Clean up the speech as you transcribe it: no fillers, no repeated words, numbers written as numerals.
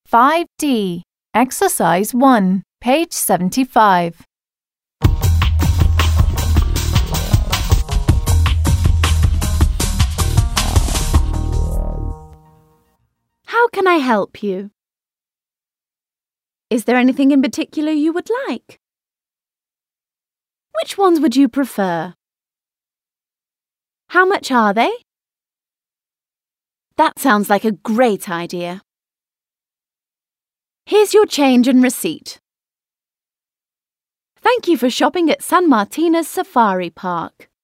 5D. Exercise 1, page 75. How can I help you? Is there anything in particular you would like? Which ones would you prefer? How much are they? That sounds like a great idea. Here's your change and receipt. Thank you for shopping at San Martina's Safari Park.